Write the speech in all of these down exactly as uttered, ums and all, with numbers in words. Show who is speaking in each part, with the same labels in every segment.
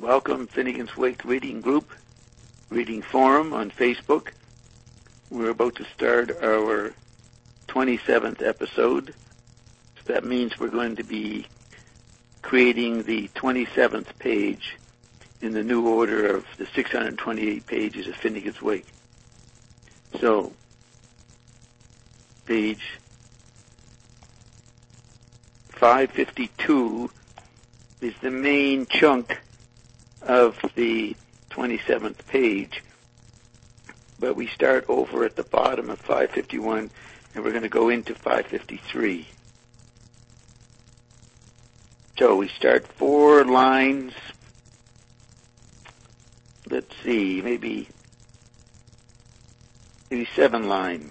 Speaker 1: welcome Finnegan's Wake Reading Group, Reading Forum on Facebook. We're about to start our twenty-seventh episode. So that means we're going to be creating the twenty-seventh page in the new order of the six hundred twenty-eight pages of Finnegan's Wake. So, page five fifty-two is the main chunk of the twenty-seventh page, but we start over at the bottom of five fifty-one, and we're going to go into five fifty-three. So we start four lines, let's see, maybe, maybe seven lines.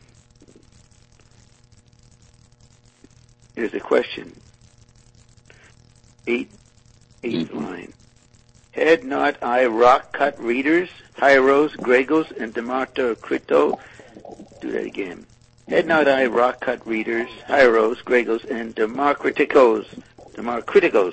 Speaker 1: Here's a question. Eight, eighth mm-hmm. line. Had not I rock-cut readers, Hieros, Gregos, and Democritos? Do that again. Had not I rock-cut readers, Hieros, Gregos, and Democritos, Democritos,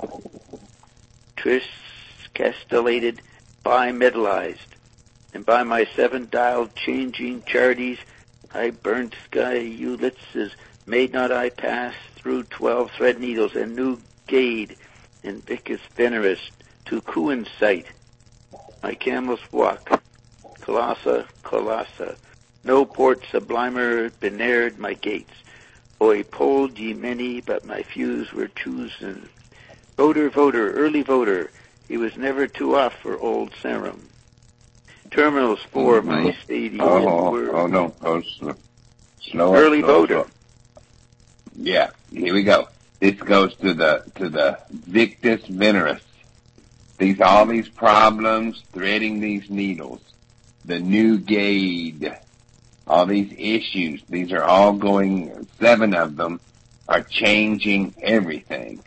Speaker 1: tris castellated, bimetallized, and by my seven-dialed changing charities, I burnt sky Ulysses, made not I pass through twelve thread needles, and new gade, and vicus veneris, to Kuin's sight. My camels walk, Colossa, Colossa, no port sublimer benared my gates. Oi polled ye many, but my fews were chosen. Voter, voter, early voter, he was never too off for old Sarum. Terminals for mm-hmm. my stadium
Speaker 2: oh,
Speaker 1: were...
Speaker 2: Oh, no, oh, slow, slow
Speaker 1: early
Speaker 2: slow,
Speaker 1: voter.
Speaker 2: Slow. Yeah, here we go. This goes to the to the victus veneris. These all these problems, threading these needles, the new gade, all these issues. These are all going. Seven of them are changing everything.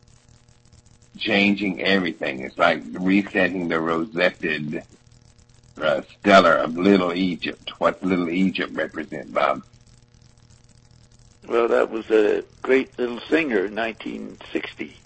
Speaker 2: Changing everything. It's like resetting the rosetted uh, stellar of Little Egypt. What Little Egypt represent, Bob?
Speaker 1: Well, that was a great little singer in nineteen sixty.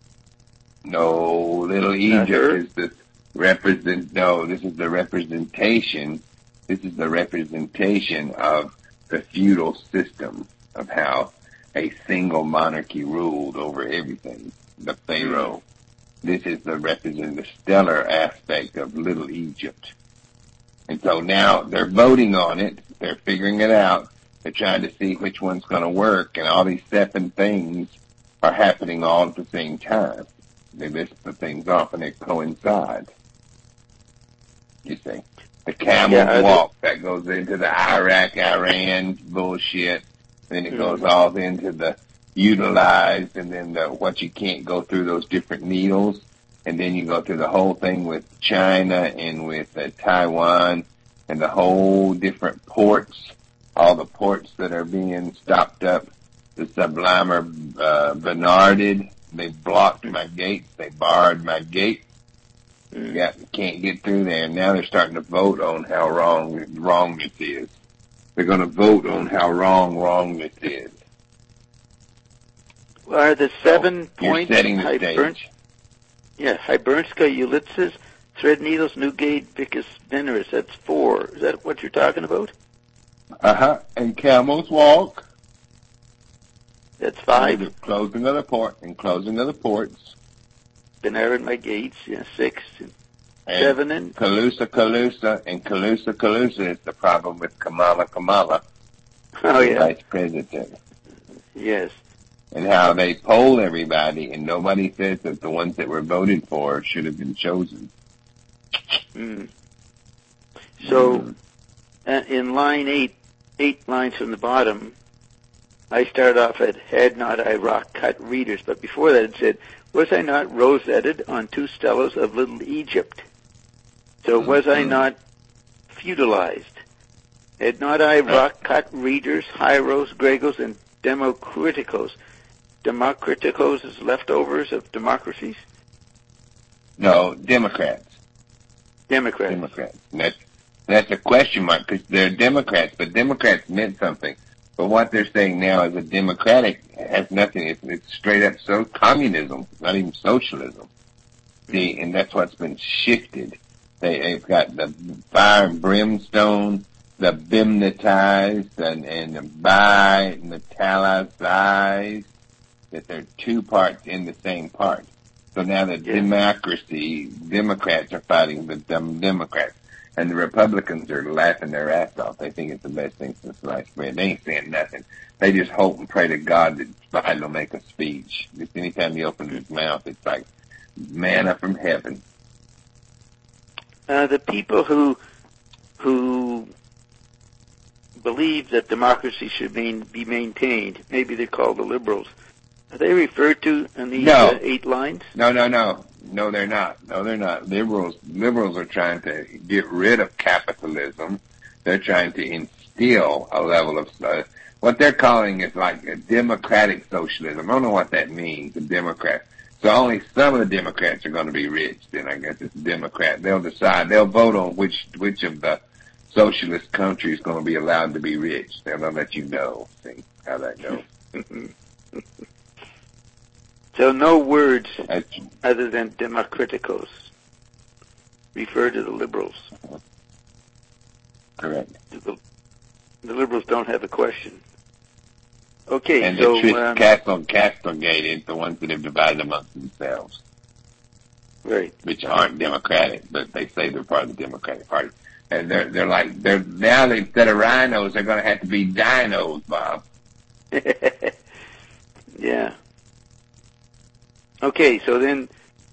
Speaker 2: No, Little Egypt is the represent. No, this is the representation. This is the representation of the feudal system of how a single monarchy ruled over everything. The pharaoh. This is the represent the stellar aspect of Little Egypt. And so now they're voting on it. They're figuring it out. They're trying to see which one's going to work, and all these seven things are happening all at the same time. They list the things off, and they coincide. You see, the camel yeah, walk that goes into the Iraq, Iran bullshit. Then it mm-hmm. goes all into the utilized, and then the what you can't go through those different needles, and then you go through the whole thing with China and with uh, Taiwan and the whole different ports. All the ports that are being stopped up, the sublimer uh, Bernarded, they blocked my gates, they barred my gate. Mm. Yeah, can't get through there. And now they're starting to vote on how wrong wrong this is. They're going to vote on how wrong wrong this is.
Speaker 1: Well, are the seven
Speaker 2: so
Speaker 1: points?
Speaker 2: You're setting the Hibern- stage.
Speaker 1: Yeah, Hibernska, Ulysses, thread needles, new gate, vicus veneris. That's four. Is that what you're talking about?
Speaker 2: Uh-huh, and camels walk.
Speaker 1: That's five.
Speaker 2: And closing of the port, and closing of the ports.
Speaker 1: Benared my gates, yeah, six. And
Speaker 2: and
Speaker 1: seven and...
Speaker 2: Calusa, Calusa, and Calusa, Calusa is the problem with Kamala, Kamala.
Speaker 1: Oh, yeah.
Speaker 2: Vice President.
Speaker 1: Yes.
Speaker 2: And how they poll everybody, and nobody says that the ones that were voted for should have been chosen.
Speaker 1: Mm. So...
Speaker 2: Mm.
Speaker 1: Uh, in line eight, eight lines from the bottom, I start off at, had not I rock-cut readers, but before that it said, was I not rosetted on two stellas of Little Egypt? So mm-hmm. was I not feudalized? Had not I rock-cut readers, Hieros, Gregos, and Democriticos? Democriticos is leftovers of democracies?
Speaker 2: No, Democrats.
Speaker 1: Democrats.
Speaker 2: Democrats. That's, that's a question mark because they're Democrats, but Democrats meant something. But what they're saying now is a democratic has nothing. It's, it's straight up so communism, not even socialism. See, and that's what's been shifted. They, they've got the fire and brimstone, the bimnitized, and, and the bi-metallized, that they're two parts in the same part. So now the yeah. democracy, Democrats are fighting the dem- Democrats, and the Republicans are laughing their ass off. They think it's the best thing since sliced bread. They ain't saying nothing. They just hope and pray to God that Biden will make a speech. Just anytime he opens his mouth, it's like manna from heaven.
Speaker 1: Uh, the people who who believe that democracy should main, be maintained, maybe they're called the liberals, are they referred to in these
Speaker 2: no.
Speaker 1: uh, eight lines?
Speaker 2: No, no, no. No, they're not. No, they're not. Liberals, liberals are trying to get rid of capitalism. They're trying to instill a level of, uh, what they're calling is like a democratic socialism. I don't know what that means, a Democrat. So only some of the Democrats are going to be rich. Then I guess it's Democrat. They'll decide. They'll vote on which which of the socialist countries is going to be allowed to be rich. They'll let you know. See how that goes.
Speaker 1: So no words
Speaker 2: That's,
Speaker 1: other than democraticos refer to the liberals.
Speaker 2: Correct.
Speaker 1: The, the liberals don't have a question. Okay,
Speaker 2: and
Speaker 1: so...
Speaker 2: the Tris
Speaker 1: um,
Speaker 2: Castle Castellgated, the ones that have divided amongst themselves.
Speaker 1: Right.
Speaker 2: Which aren't Democratic, but they say they're part of the Democratic Party. And they're, they're like, they're, now they, instead of rhinos, they're going to have to be dinos, Bob.
Speaker 1: Yeah. Okay, so then,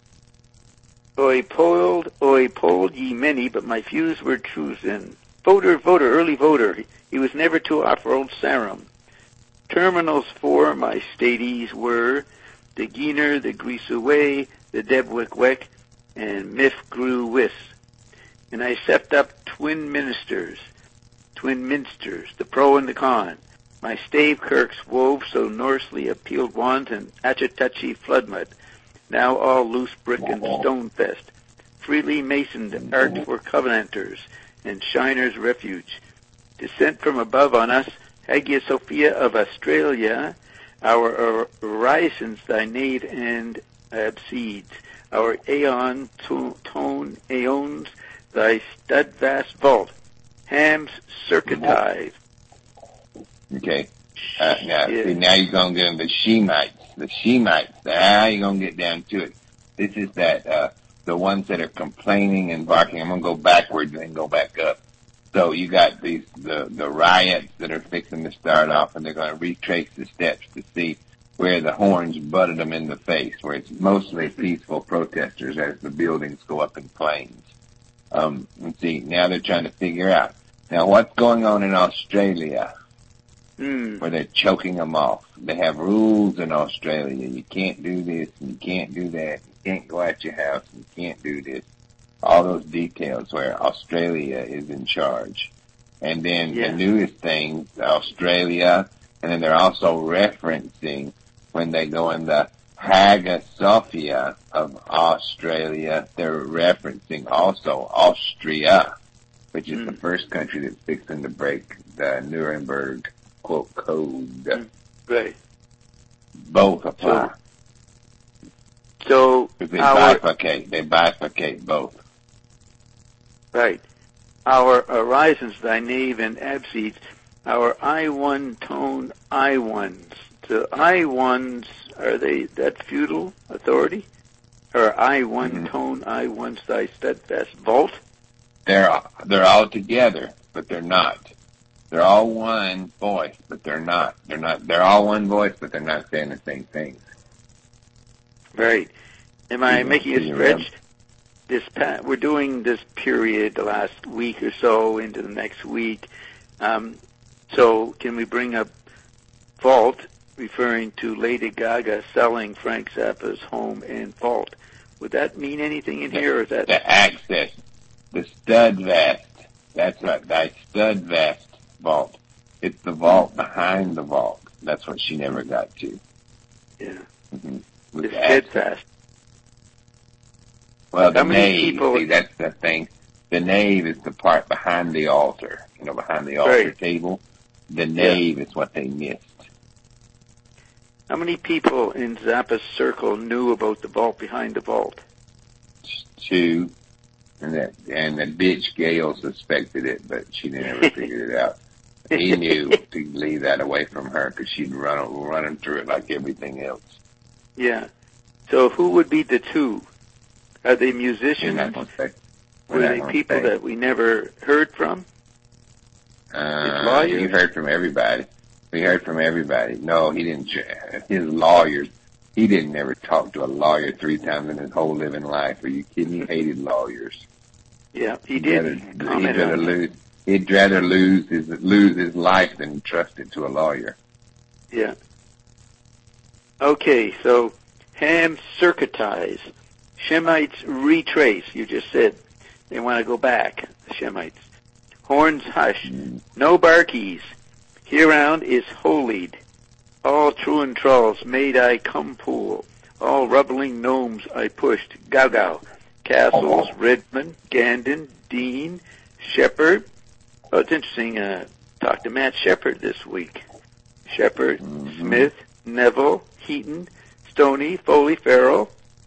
Speaker 1: Oi polled, oi polled ye many, but my fews were chosen. Voter, voter, early voter, he was never to offer old Sarum. Terminals for my stadies were the Geener, the Greasaway, the Debwick-Weck, and Miff Grew Wiss. And I set up twin ministers, twin minsters, the pro and the con. My stave kirks wove so Norsely appealed wands and Atchituchy floodmud, now all loose brick and stone fest. Freely masoned art for covenanters and shiners refuge. Descent from above on us, Hagia Sophia of Australia, our horizons thy nave and abseeds, our aeon to- tone aeons thy studvast vault, Ham's circuitive.
Speaker 2: Okay. Uh, now, yeah. see, now you're going to get into the Shemites. The Shemites, now you're going to get down to it. This is that, uh, the ones that are complaining and barking. I'm going to go backwards and then go back up. So you got these, the, the riots that are fixing to start off, and they're going to retrace the steps to see where the horns butted them in the face, where it's mostly peaceful protesters as the buildings go up in flames. Um, and see, now they're trying to figure out. Now, what's going on in Australia?
Speaker 1: Mm.
Speaker 2: Where they're choking them off. They have rules in Australia. You can't do this, and you can't do that. You can't go out your house, and you can't do this. All those details where Australia is in charge. And then
Speaker 1: yeah.
Speaker 2: the newest thing, Australia, and then they're also referencing when they go in the Hagia Sophia of Australia, they're referencing also Austria, which is mm. the first country that's fixing to break the Nuremberg, quote, code.
Speaker 1: Mm. Right.
Speaker 2: Both apply.
Speaker 1: So, so
Speaker 2: they
Speaker 1: our,
Speaker 2: bifurcate. They bifurcate both.
Speaker 1: Right. Our horizons, thy nave and abseeds, our I one tone I ones. The I ones, are they that feudal authority? Or I one mm-hmm. tone I ones, thy steadfast vault?
Speaker 2: They're, they're all together, but they're not. They're all one voice, but they're not. They're not, they're all one voice, but they're not saying the same thing.
Speaker 1: Right. Am I making a stretch? This pa- we're doing this period the last week or so into the next week. Um, so can we bring up vault, referring to Lady Gaga selling Frank Zappa's home and vault? Would that mean anything in
Speaker 2: the,
Speaker 1: here, or is that
Speaker 2: the access, the studvast? That's right, thy studvast vault. It's the vault behind the vault. That's what she never got to.
Speaker 1: Yeah.
Speaker 2: Mm-hmm.
Speaker 1: The steadfast.
Speaker 2: Well, the
Speaker 1: How many
Speaker 2: nave,
Speaker 1: people...
Speaker 2: see, that's the thing. The nave is the part behind the altar, you know, behind the altar
Speaker 1: right.
Speaker 2: table. The nave
Speaker 1: yeah.
Speaker 2: is what they missed.
Speaker 1: How many people in Zappa's circle knew about the vault behind the vault?
Speaker 2: two, and that and the bitch Gail suspected it, but she never figured it out. He knew to leave that away from her because she'd run running through it like everything else.
Speaker 1: Yeah. So who would be the two? Are they musicians? Were they people say. that we never heard from?
Speaker 2: Uh, you heard from everybody. We heard from everybody. No, he didn't. His lawyers. He didn't ever talk to a lawyer three times in his whole living life. Are you kidding? He hated lawyers.
Speaker 1: Yeah, he did.
Speaker 2: He'd rather, he'd rather lose. He'd rather lose his lose his life than trust it to a lawyer.
Speaker 1: Yeah. Okay, so Ham circuitize. Shemites retrace. You just said they want to go back. The Shemites. Horns hush. Mm. No barkeys. Hereround is holied. All truant trolls made I come pool. All rubbling gnomes I pushed. Gau-gau. Castles, oh. Redmond, Gandon, Dean, Shepherd. Oh, it's interesting. Uh, talked to Matt Shepherd this week. Shepherd, mm-hmm. Smith, Neville, Heaton, Stoney, Foley, Farrell,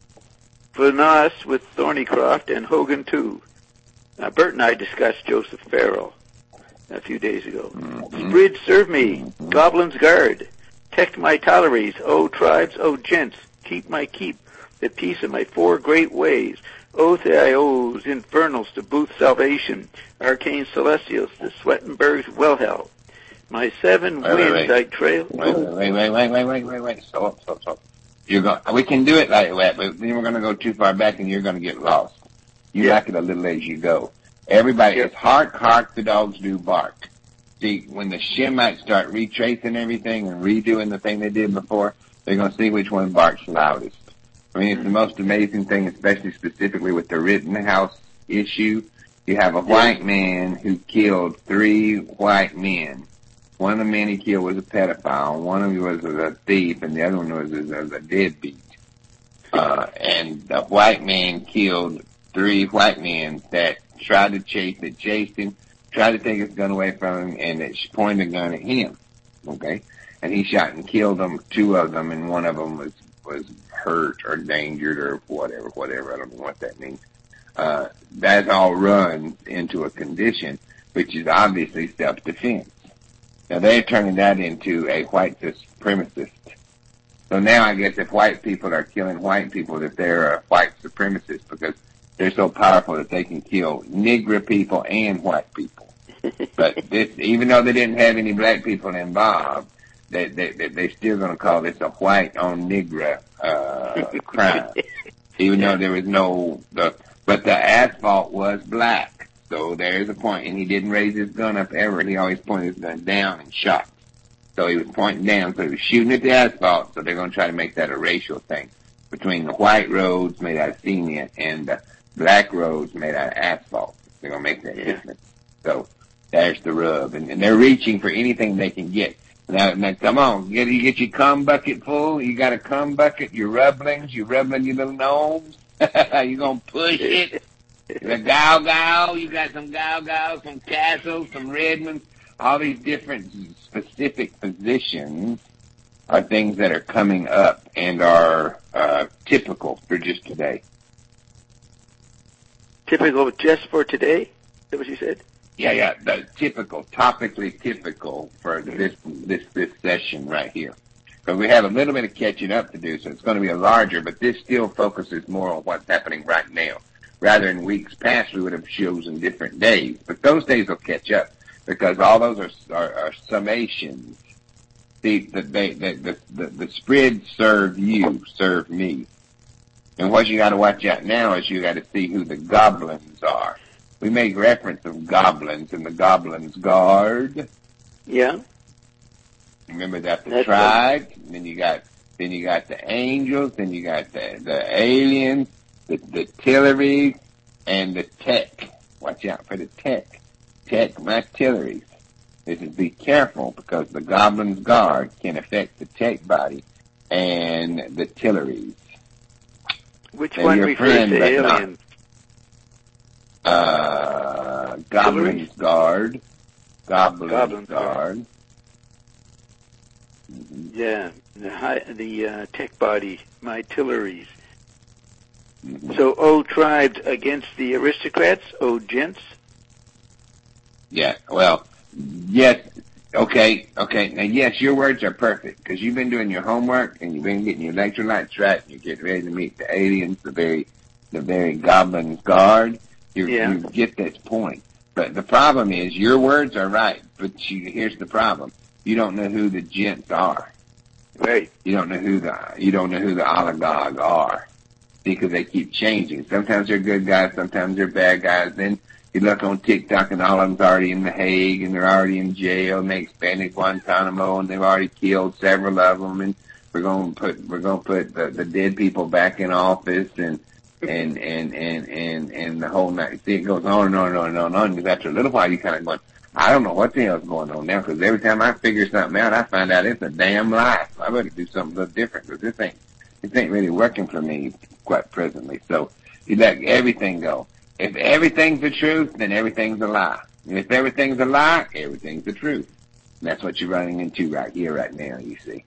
Speaker 1: Flanas with Thornycroft, and Hogan too. Uh, Bert and I discussed Joseph Farrell a few days ago. Mm-hmm. Sprid, serve me. Mm-hmm. Goblin's guard. Tect my toleries. O tribes, O gents, keep my keep. The peace of my four great ways. O Theos, infernals to booth salvation. Arcane celestials to Swetenberg's well hell. My seven wait, winds wait, wait. I trail.
Speaker 2: Wait, wait, wait, wait, wait, wait, wait, wait. Stop, stop, stop. You're going. We can do it like that, but then we're going to go too far back, and you're going to get lost. You yeah. like it a little as you go. Everybody, it's hark, hark, the dogs do bark. See, when the Shemites start retracing everything and redoing the thing they did before, they're going to see which one barks loudest. I mean, it's the most amazing thing, especially specifically with the Rittenhouse issue. You have a white man who killed three white men. One of the men he killed was a pedophile. One of them was a thief, and the other one was a, a deadbeat. Uh, and the white man killed three white men that tried to chase, that chased him, tried to take his gun away from him, and that pointed a gun at him. Okay? And he shot and killed them, two of them, and one of them was, was hurt or endangered or whatever, whatever. I don't know what that means. Uh, that all runs into a condition which is obviously self-defense. Now they're turning that into a white supremacist. So now I guess if white people are killing white people, that they're a white supremacist because they're so powerful that they can kill Negro people and white people. But this, even though they didn't have any black people involved, they, they, they, they're still going to call this a white on Negro uh, crime. Even though there was no, the, but the asphalt was black. So there's a point, and he didn't raise his gun up ever. He always pointed his gun down and shot. So he was pointing down, so he was shooting at the asphalt. So they're going to try to make that a racial thing between the white roads made out of cement and the black roads made out of asphalt. They're going to make that yeah. difference. So there's the rub, and, and they're reaching for anything they can get. Now, now come on, get you get your cum bucket full. You got a cum bucket. Your rubblings, you rubbling your little gnomes. You gonna push it? The Gau Gau, you got some Gau Gau, some Castles, some Redmonds, all these different specific positions are things that are coming up and are uh, typical for just today.
Speaker 1: Typical just for today? Is that what you said?
Speaker 2: Yeah, yeah, the typical, topically typical for this this this session right here. Because we have a little bit of catching up to do, so it's going to be a larger, but this still focuses more on what's happening right now. Rather in weeks past, we would have chosen different days. But those days will catch up because all those are are, are summations. See, the, they, the, the, the, the spread serve you, serve me. And what you got to watch out now is you got to see who the goblins are. We make reference of goblins in the Goblins Guard.
Speaker 1: Yeah.
Speaker 2: Remember that the tribes, and then you got then you got the angels, then you got the the aliens. The, the Tilleries and the Tech. Watch out for the Tech. Tech, my Tilleries. This is be careful because the Goblin's Guard can affect the Tech body and the Tilleries.
Speaker 1: Which They're one refers friend, to aliens?
Speaker 2: Not, uh, Goblin's Guard. Goblin's, Goblin's Guard. Guard. Mm-hmm.
Speaker 1: Yeah, the, high, the uh, Tech body, my Tilleries.
Speaker 2: Mm-hmm.
Speaker 1: So old tribes against the aristocrats, old gents?
Speaker 2: Yeah, well, yes, okay, okay. Now, yes, your words are perfect because you've been doing your homework and you've been getting your electrolytes right and you're getting ready to meet the aliens, the very, the very goblins guard. You,
Speaker 1: yeah.
Speaker 2: you get this point. But the problem is your words are right, but you, here's the problem. You don't know who the gents are.
Speaker 1: Right.
Speaker 2: You don't know who the, you don't know who the oligarchs are because they keep changing. Sometimes they're good guys, sometimes they're bad guys. Then you look on TikTok and all of them's already in The Hague and they're already in jail and they expanded Guantanamo and they've already killed several of them and we're going to put, we're going to put the, the dead people back in office and, and, and, and, and, and the whole night. See, it goes on and on and on and on and on. Because after a little while you kind of going, I don't know what the hell's going on now because every time I figure something out, I find out it's a damn lie. I better do something a little different because this ain't, this ain't really working for me quite presently. So you let everything go. If everything's the truth, then everything's a lie. And if everything's a lie, everything's the truth. And that's what you're running into right here, right now, you see.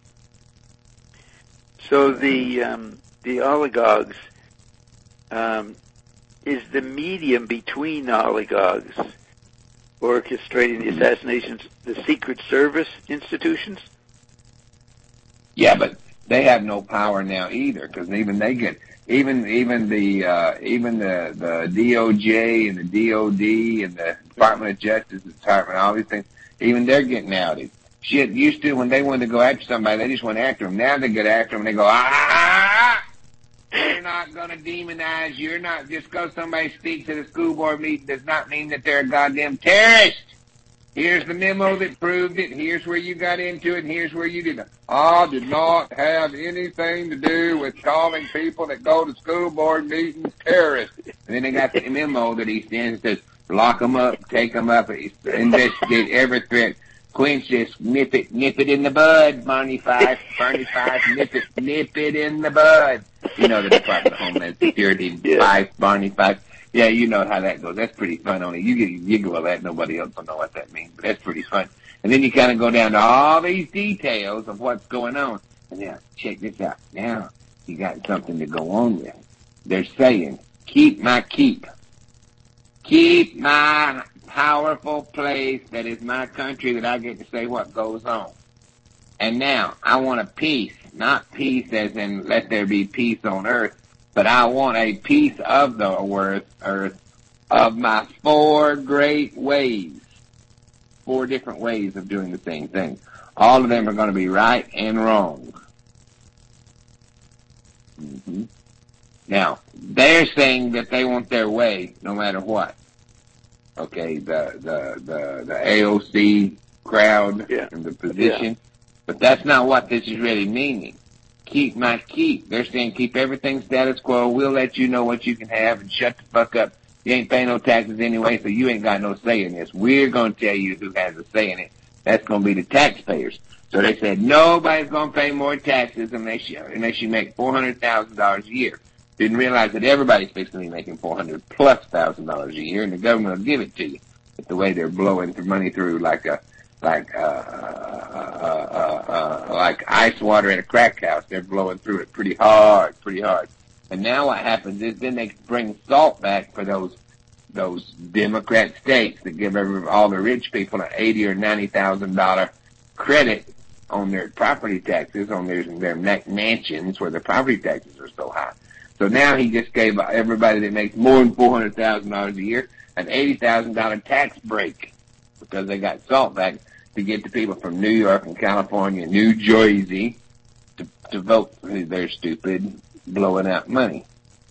Speaker 1: So the, um, the oligarchs, um, is the medium between the oligarchs orchestrating the assassinations, the Secret Service institutions?
Speaker 2: Yeah, but they have no power now either, because even they get, even even the uh, even the the D O J and the D O D and the Department of Justice, the Department, all these things, even they're getting outed. Shit, used to when they wanted to go after somebody, they just went after them. Now they get after them and they go, ah, they're not going to demonize you. You're not, just because somebody speaks at a school board meeting does not mean that they're a goddamn terrorist. Here's the memo that proved it. Here's where you got into it, and here's where you didn't. I did not have anything to do with calling people that go to school board meetings terrorists. And then they got the memo that he sends that says, lock them up, take them up, investigate every threat. Quench this, nip it, nip it in the bud, Barney Fife, Barney Fife, nip it, nip it in the bud. You know the Department of Homeland Security, yeah. Fife, Barney Fife. Yeah, you know how that goes. That's pretty fun. Only you get giggle at that. Nobody else will know what that means, but that's pretty fun. And then you kind of go down to all these details of what's going on. And now, check this out. Now, you got something to go on with. They're saying, keep my keep. Keep my powerful place that is my country that I get to say what goes on. And now, I want a peace. Not peace as in let there be peace on earth. But I want a piece of the earth, earth of my four great ways. Four different ways of doing the same thing. All of them are going to be right and wrong. Mm-hmm. Now, they're saying that they want their way no matter what. Okay, the the the, the A O C crowd
Speaker 1: yeah.
Speaker 2: and the position.
Speaker 1: Yeah.
Speaker 2: But that's not what this is really meaning. Keep my keep. They're saying keep everything status quo. We'll let you know what you can have and shut the fuck up. You ain't paying no taxes anyway, so you ain't got no say in this. We're going to tell you who has a say in it. That's going to be the taxpayers. So they said nobody's going to pay more taxes unless you, unless you make four hundred thousand dollars a year. Didn't realize that everybody's fixing to be making four hundred plus thousand dollars a year, and the government will give it to you. But the way they're blowing the money through like a like uh, uh, uh, uh, like ice water in a crack house. They're blowing through it pretty hard, pretty hard. And now what happens is then they bring salt back for those those Democrat states that give every, all the rich people an eighty or ninety thousand dollar credit on their property taxes, on their their mansions where the property taxes are so high. So now he just gave everybody that makes more than four hundred thousand dollars a year an eighty thousand dollar tax break because they got salt back to get the people from New York and California, New Jersey, to, to vote. They're stupid, blowing out money.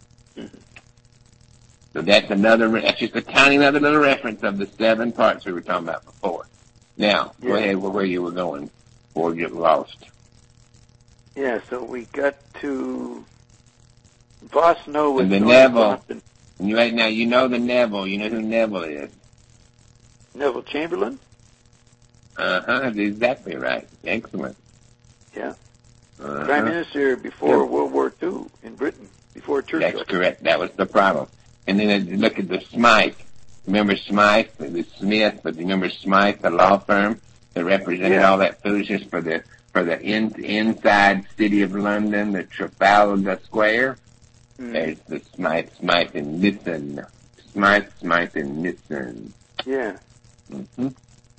Speaker 2: So that's another, that's just a tiny another little reference of the seven parts we were talking about before. Now, yeah. Go ahead where you were going before we get lost.
Speaker 1: Yeah, so we got to Vosno with
Speaker 2: and the Neville. And you right now, you know the Neville. You know who Neville is.
Speaker 1: Neville Chamberlain?
Speaker 2: Uh-huh, that's exactly right. Excellent.
Speaker 1: Yeah.
Speaker 2: Uh-huh.
Speaker 1: Prime Minister before yeah. World War Two in Britain, before Churchill.
Speaker 2: That's correct. That was the problem. And then look at the Smythe. Remember Smythe? It was Smith, but remember Smythe, the law firm that represented
Speaker 1: yeah.
Speaker 2: all that foolishness for the for the in, inside city of London, the Trafalgar Square? Mm. There's the smite, smite, and listen. Smite, smite, and listen.
Speaker 1: Yeah.
Speaker 2: Mm-hmm.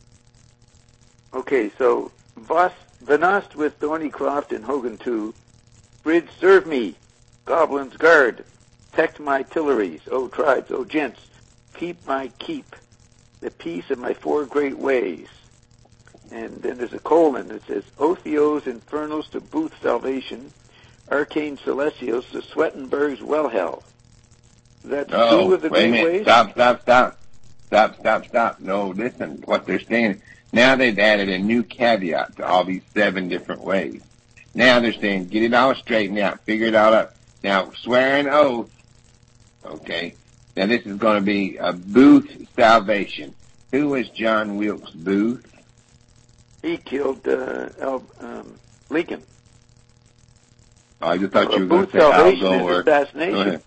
Speaker 1: Okay, so Voss, Venast with Thornycroft and Hogan too. Bridge serve me. Goblins guard. Protect my tilleries. O tribes, O gents. Keep my keep. The peace of my four great ways. And then there's a colon that says, Otheos infernals to Booth salvation. Arcane celestials to Swettenberg's well hell. That's
Speaker 2: oh,
Speaker 1: two of the
Speaker 2: wait a
Speaker 1: great
Speaker 2: minute.
Speaker 1: ways?
Speaker 2: Stop, stop, stop. Stop, stop, stop. No, listen, what they're saying. Now they've added a new caveat to all these seven different ways. Now they're saying, get it all straightened out, figure it all out. Now, swear an oath. Okay. Now this is going to be a Booth salvation. Who was John Wilkes Booth?
Speaker 1: He killed uh, Al, um, Lincoln.
Speaker 2: Oh, I just thought
Speaker 1: well,
Speaker 2: you were going
Speaker 1: Booth
Speaker 2: to say Al
Speaker 1: salvation
Speaker 2: Gore.
Speaker 1: is assassination.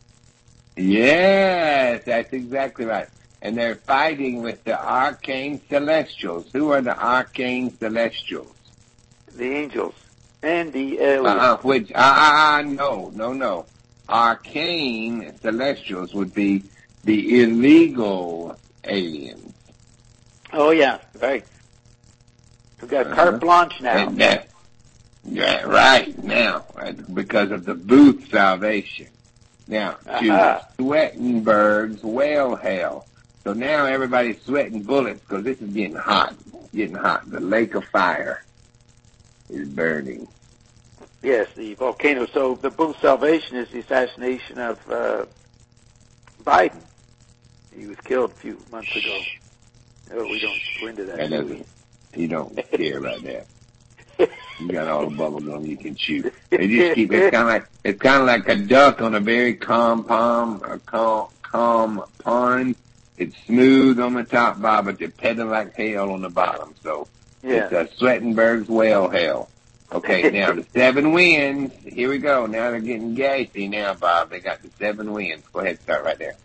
Speaker 2: Yes, that's exactly right. And they're fighting with the arcane celestials. Who are the arcane celestials?
Speaker 1: The angels and the aliens.
Speaker 2: Uh-uh, which, ah, uh, uh, no, no, no. Arcane celestials would be the illegal aliens.
Speaker 1: Oh, yeah, right. We've got
Speaker 2: uh-huh. carte
Speaker 1: blanche now.
Speaker 2: And that, yeah, right, now, because of the Booth salvation. Now, to uh-huh. Swettenberg's whale hell. So now everybody's sweating bullets because this is getting hot, getting hot. The lake of fire is burning.
Speaker 1: Yes, the volcano. So the Booth salvation is the assassination of uh, Biden. He was killed a few months ago. Oh, we don't go into that.
Speaker 2: That doesn't. You don't care about that. You got all the bubble gum you can chew. They just keep. It's kind of like it's kind of like a duck on a very calm pond, a calm, calm pond. It's smooth on the top, Bob, but they're pedal like hell on the bottom. So
Speaker 1: yeah.
Speaker 2: It's a Swettenberg's whale hell. Okay, now the seven winds. Here we go. Now they're getting gassy now, Bob. They got the seven winds. Go ahead, start right there.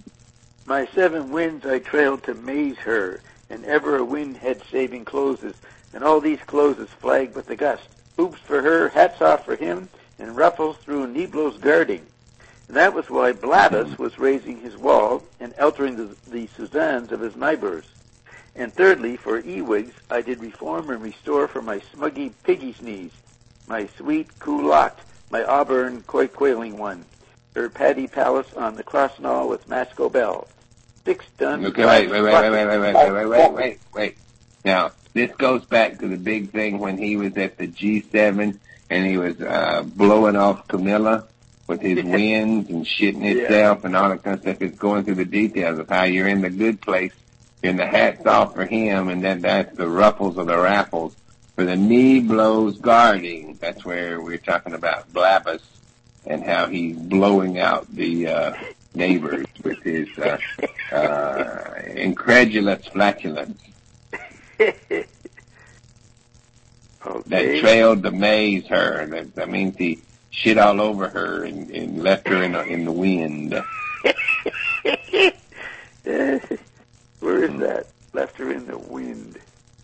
Speaker 1: My seven winds I trailed to maze her, and ever a wind head saving closes, and all these closes flagged with the gust. Hoops for her, hats off for him, and ruffles through Niblo's guarding. And that was why Blabbus was raising his wall and altering the, the Suzannes of his neighbors. And thirdly, for Ewigs, I did reform and restore for my smuggy piggy's knees, my sweet culotte, my auburn coy-quailing one, her paddy palace on the Crossnall with Masco Bell. Six done.
Speaker 2: Okay, wait, wait, wait, wait, wait, wait, wait, wait, wait, wait, wait. Now, this goes back to the big thing when he was at the G seven and he was uh blowing off Camilla with his winds and shitting itself yeah. and all that kind of stuff. It's going through the details of how you're in the good place, you're in the hats off for him, and then that's the ruffles or the raffles for the knee blows guarding. That's where we're talking about Blabbus and how he's blowing out the uh neighbors with his uh, uh incredulous flatulence.
Speaker 1: Okay.
Speaker 2: That trailed to maze her. That, that means he shit all over her and, and left her in, a, in the wind.
Speaker 1: Where is that? Left her in the wind.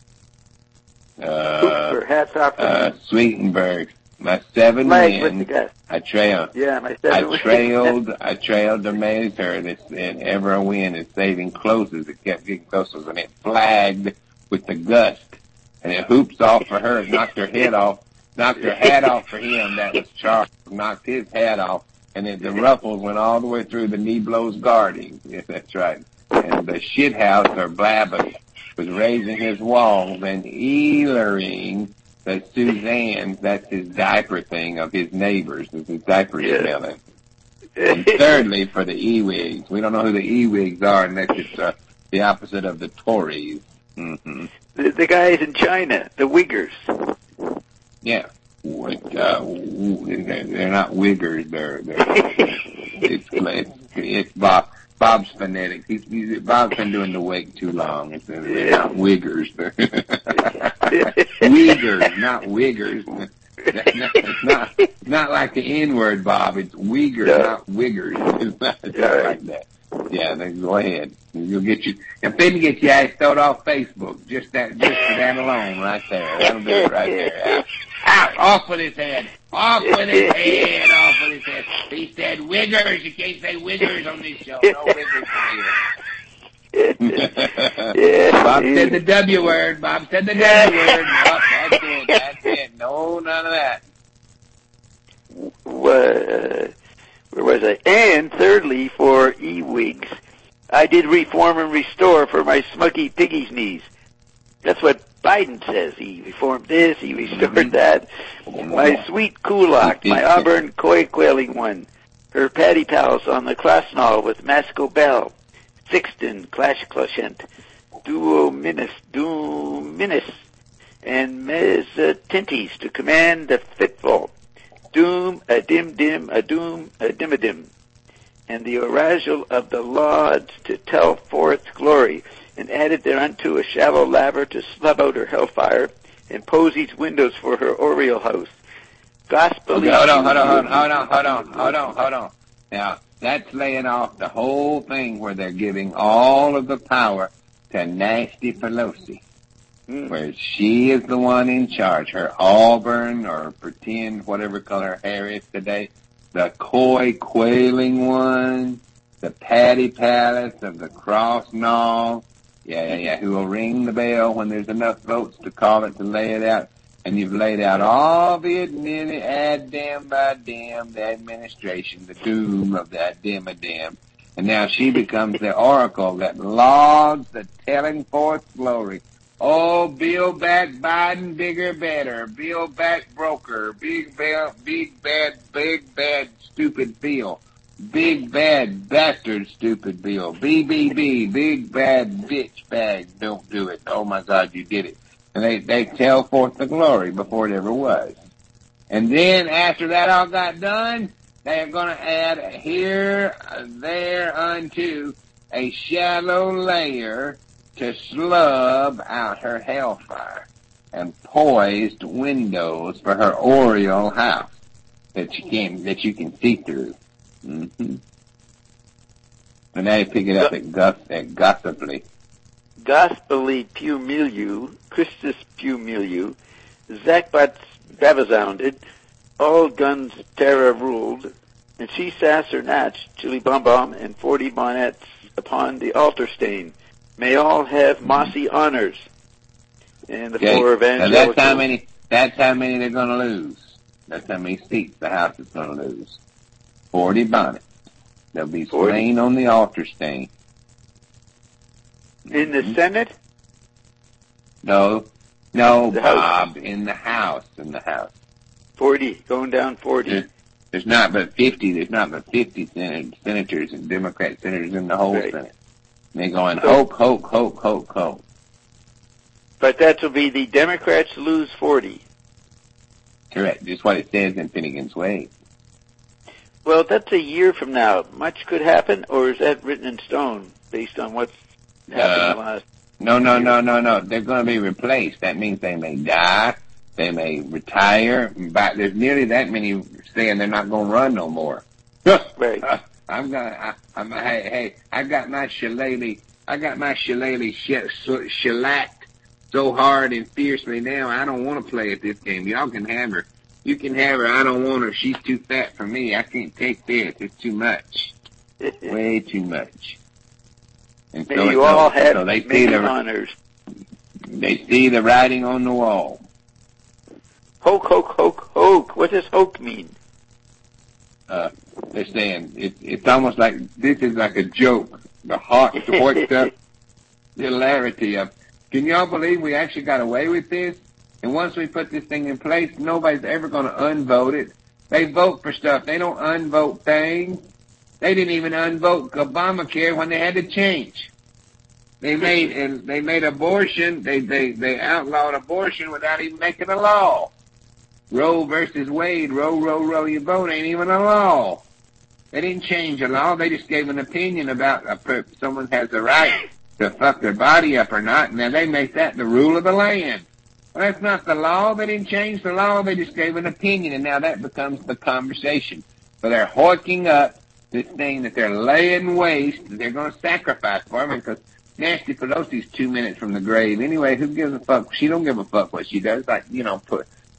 Speaker 2: Uh,
Speaker 1: her hats off for
Speaker 2: uh, Sweetenberg. My seven
Speaker 1: Flag
Speaker 2: winds. I trailed.
Speaker 1: Yeah, my seven
Speaker 2: I trailed. I trailed to maze her, and, it's, and ever a wind is saving closes. It kept getting closer, and it flagged with the gust. And it hoops off for her, knocked her head off, knocked her hat off for him. That was Charles, knocked his hat off, and then the ruffles went all the way through the Niblo's guarding. Yes, that's right. And the shithouse, or Blabbus, was raising his walls and eilering the Suzanne. That's his diaper thing of his neighbors. It's his diaper
Speaker 1: yeah.
Speaker 2: smelling. And thirdly, for the Ewigs. We don't know who the Ewigs are unless it's uh, the opposite of the Tories. Mm-hmm.
Speaker 1: The, the guys in China, the Uyghurs.
Speaker 2: Yeah, what, uh, they're not Uyghurs. They're, they're it's, it's it's Bob Bob's phonetics. He's, he's Bob's been doing the wake too long. It's, they're
Speaker 1: yeah.
Speaker 2: not Uyghurs. They're Uyghurs, not Uyghurs. It's not not like the N word, Bob. It's Uyghurs, no. not Wiggers. It's not, it's not like that. Yeah, then go ahead. You'll get you. And then you get your ass thrown off Facebook. Just that, just for that alone, right there. That'll do it right there. Out, off with his head. Off with his head. Off with his head. He said wiggers. You can't say wiggers on this show. No wiggers here. Bob said the W word. Bob said the W word. Nope, that's it. That's it. No, none of that.
Speaker 1: Uh, where was I? And thirdly, for E-wigs, I did reform and restore for my smuggy piggy's knees. That's what Biden says. He reformed this, he restored that. My sweet Kulak, my Auburn koi quailing one. Her patty pals on the Klasnall with Masco Bell. Sixton, Clash Clashent, Duo Minis, Duo Minis, and Mezzatintes to command the fitful. Doom, a dim dim, a doom, a dim a dim. And the orazal of the lauds to tell forth glory, and added thereunto a shallow laver to snub out her hellfire, and Posy's windows for her Oriole house. Gospel.
Speaker 2: Okay, hold on, hold on, hold on, hold on, hold on, hold on. Now, that's laying off the whole thing where they're giving all of the power to Nasty Pelosi, mm. where she is the one in charge. Her Auburn or pretend whatever color her hair is today, the koi quailing one, the Patty Palace of the Cross Knoll, yeah, yeah, yeah, who will ring the bell when there's enough votes to call it to lay it out. And you've laid out all the admin, ad damn by damn, the administration, the doom of that dim a dim. And now she becomes the oracle that lauds the telling forth glory. Oh, build back Biden, bigger, better. Build back broker. Big, bad, big, bad, big, bad, stupid Bill. Big, bad, bastard, stupid Bill. B B B, big, bad, bitch bag. Don't do it. Oh, my God, you did it. And they, they tell forth the glory before it ever was. And then after that all got done, they are going to add here, there, unto a shallow layer to slub out her hellfire and poised windows for her Oriole house that you can, that you can see through. Mm-hmm. And now you pick it up at, Gus, at Gossiply.
Speaker 1: Gospelly Pew Milieu, Christus Pew Milieu, Zachbot Babazounded, all guns terror ruled, and she sass her natch, chili bum bum, and forty bonnets upon the altar stain. May all have mossy honors. And the
Speaker 2: okay.
Speaker 1: four evangelicals.
Speaker 2: That's how many, that's how many they're going to lose. That's how many seats the House is going to lose. Forty bonnets. They'll be slain on the altar stain.
Speaker 1: In the Senate?
Speaker 2: No, no,
Speaker 1: the
Speaker 2: Bob,
Speaker 1: House.
Speaker 2: in the House, in the House.
Speaker 1: Forty, going down forty.
Speaker 2: There's, there's not but fifty, there's not but fifty sen- senators and Democrat senators in the whole
Speaker 1: right.
Speaker 2: Senate. And they're going, hoke, hoke, hoke, hoke, hoke.
Speaker 1: But that will be the Democrats lose forty.
Speaker 2: Correct, just what it says in Finnegan's Wake.
Speaker 1: Well, that's a year from now. Much could happen, or is that written in stone based on what's happened
Speaker 2: Uh,
Speaker 1: the last
Speaker 2: no, no,
Speaker 1: year?
Speaker 2: no, no, no. They're going to be replaced. That means they may die. They may retire. But there's nearly that many saying they're not going to run no more.
Speaker 1: Right.
Speaker 2: Uh, I'm gonna. I, I'm. Hey, hey. I got my shillelagh. I got my shillelagh sh- shellacked so hard and fiercely now. I don't want to play at this game. Y'all can have her. You can have her. I don't want her. She's too fat for me. I can't take this. It's too much. Way too much. And
Speaker 1: May
Speaker 2: so
Speaker 1: you
Speaker 2: it
Speaker 1: all
Speaker 2: goes.
Speaker 1: have
Speaker 2: So they see
Speaker 1: many
Speaker 2: the
Speaker 1: honors.
Speaker 2: they see the writing on the wall.
Speaker 1: Hoke, hoke, hoke, hoke. What does hoke mean?
Speaker 2: Uh, they're saying it, it's almost like this is like a joke. The hot, the worked up hilarity of. Can y'all believe we actually got away with this? And once we put this thing in place, nobody's ever going to unvote it. They vote for stuff. They don't unvote things. They didn't even unvote Obamacare when they had to change. They made and they made abortion. They they they outlawed abortion without even making a law. Roe versus Wade. Roe, roe, roe. Your vote ain't even a law. They didn't change a law. They just gave an opinion about if someone has the right to fuck their body up or not. Now they make that the rule of the land. Well, that's not the law. They didn't change the law. They just gave an opinion, and now that becomes the conversation. So they're hoiking up this thing that they're laying waste, and they're going to sacrifice for them because Nancy Pelosi's two minutes from the grave. Anyway, who gives a fuck? She don't give a fuck what she does. Like, you know, put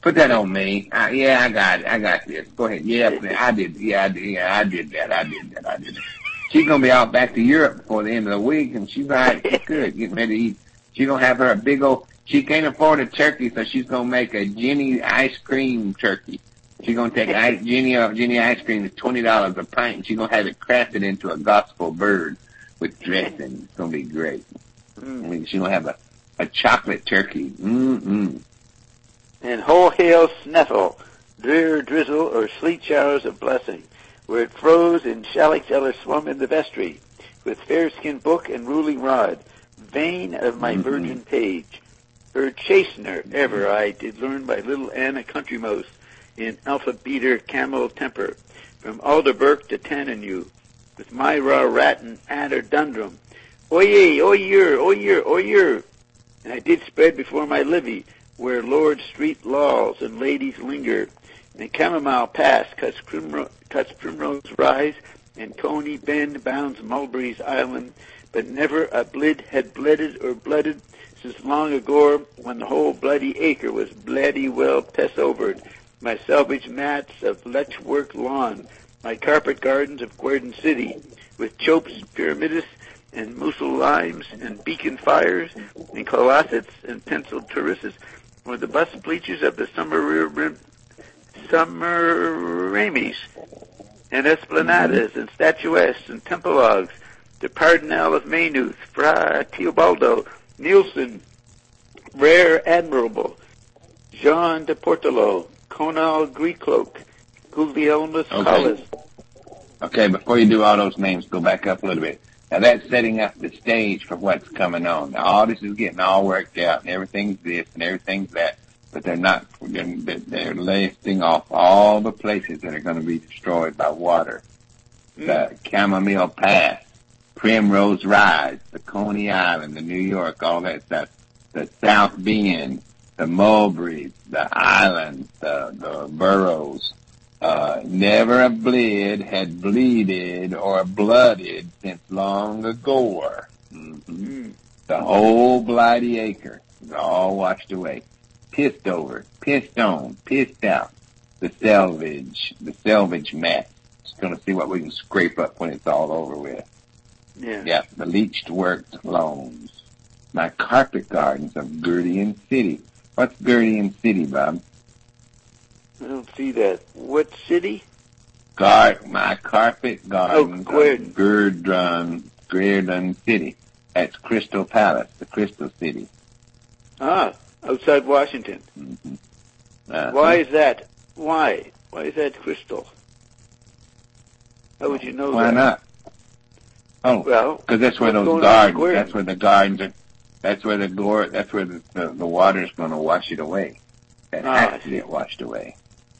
Speaker 2: Put that on me. Uh, yeah, I got it. I got this. Go ahead. Yeah, I did. Yeah, I did. Yeah, I did that. I did that. I did that. She's gonna be out back to Europe before the end of the week, and she's right. Good, getting ready to eat. She's gonna have her a big old. She can't afford a turkey, so she's gonna make a Jenny ice cream turkey. She's gonna take ice, Jenny uh, Jenny ice cream. It's twenty dollars a pint, and she's gonna have it crafted into a gospel bird with dressing. It's gonna be great. Mm. I mean, she's gonna have a a chocolate turkey. Mm-mm.
Speaker 1: And whole hail snaffle, drear drizzle, or sleet showers of blessing, where it froze and Shalix eller swum in the vestry, with fair-skinned book and ruling rod, vain of my mm-hmm. virgin page. Her chastener ever I did learn by little Anna Country Mouse in alpha-beater camel temper, from Alderburg to Tananu, with my raw ratin adder dundrum. Oye, oyer, oyer, oyer. And I did spread before my livy, where Lord Street lolls and ladies linger, and Chamomile Pass cuts, primro- cuts Primrose Rise, and Coney Bend bounds Mulberry's Island, but never a blid had bledded or blooded since long ago, when the whole bloody acre was bloody well pess-overed, my selvage mats of letchwork lawn, my carpet gardens of Guerdon City, with chopes, pyramidus, and mussel limes, and beacon fires, and colossets, and penciled terraces, were the bus bleachers of the summer Summeramies, and esplanadas, and statuettes, and tempelogues, the Pardinal of Maynooth, Fra Teobaldo, Nielsen, Rare Admirable, Jean de Portolo, Conal Greekloak, Guglielmus
Speaker 2: okay.
Speaker 1: Collis.
Speaker 2: Okay, before you do all those names, go back up a little bit. Now that's setting up the stage for what's coming on. Now all this is getting all worked out, and everything's this and everything's that, but they're not. They're, they're listing off all the places that are going to be destroyed by water. Mm. The Chamomile Pass, Primrose Rise, the Coney Island, the New York, all that stuff. The South Bend, the Mulberries, the islands, the, the boroughs. Uh, never a blid had bleeded or blooded since long ago. Mm-hmm. The whole blighty acre is all washed away. Pissed over, pissed on, pissed out. The selvage, the selvage mat. Just gonna see what we can scrape up when it's all over with.
Speaker 1: Yeah.
Speaker 2: Yeah, the leached worked lawns. My carpet gardens of Guerdian City. What's Guerdian City, Bob?
Speaker 1: I don't see that. What city?
Speaker 2: Guard, my carpet gardens
Speaker 1: oh, Guerdon.
Speaker 2: of Guerdon, Guerdon City. That's Crystal Palace, the Crystal City.
Speaker 1: Ah, outside Washington.
Speaker 2: Mm-hmm. Uh-huh.
Speaker 1: Why is that? Why? Why is that Crystal? How would you know
Speaker 2: Why
Speaker 1: that?
Speaker 2: Why not? Oh,
Speaker 1: well,
Speaker 2: because that's where those gardens. That's where the gardens are. That's where the gore. That's where the the, the water's going to wash it away. That
Speaker 1: ah,
Speaker 2: has to get washed away.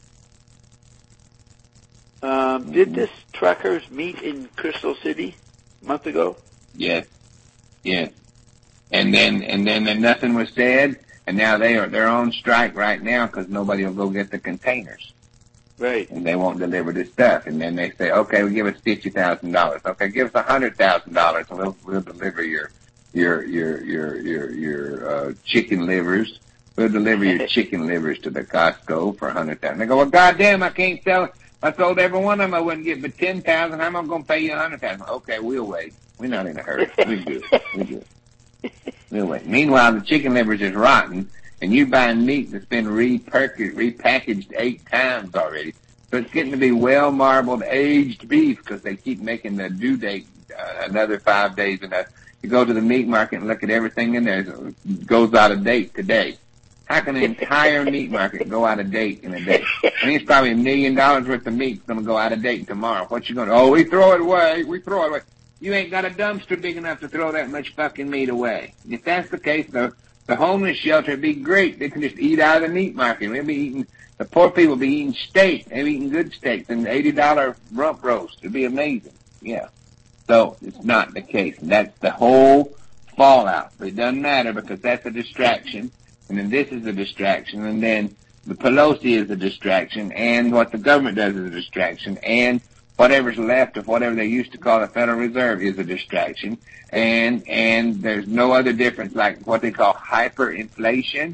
Speaker 1: Um,
Speaker 2: mm-hmm.
Speaker 1: Did this truckers meet in Crystal City a month ago?
Speaker 2: Yes, yes. And then and then and nothing was said, and now they are they're on strike right now because nobody will go get the containers.
Speaker 1: Right.
Speaker 2: And they won't deliver this stuff. And then they say, okay, well, give us fifty thousand dollars. Okay, give us a hundred thousand dollars, and we'll we'll deliver your your your your your your uh, chicken livers. We'll deliver your chicken livers to the Costco for a hundred thousand. They go, well, goddamn, I can't sell it. If I sold every one of them, I wouldn't get but ten thousand. How am I going to pay you a hundred thousand? Okay, we'll wait. We're not in a hurry. We do. We do. We'll wait. Meanwhile, the chicken livers is rotten, and you're buying meat that's been repackaged, repackaged eight times already. So it's getting to be well-marbled, aged beef because they keep making the due date uh, another five days. And uh, you go to the meat market and look at everything in there. It goes out of date today. How can an entire meat market go out of date in a day? I mean, it's probably a million dollars worth of meat going to go out of date tomorrow. What you going to, oh, we throw it away. We throw it away. You ain't got a dumpster big enough to throw that much fucking meat away. If that's the case, the, the homeless shelter would be great. They can just eat out of the meat market. They'll be eating, the poor people will be eating steak. They'll be eating good steaks and eighty dollars rump roast. It'd be amazing. Yeah. So it's not the case. And that's the whole fallout. But it doesn't matter because that's a distraction. And then this is a distraction. And then the Pelosi is a distraction. And what the government does is a distraction. And whatever's left of whatever they used to call the Federal Reserve is a distraction. And, and there's no other difference like what they call hyperinflation.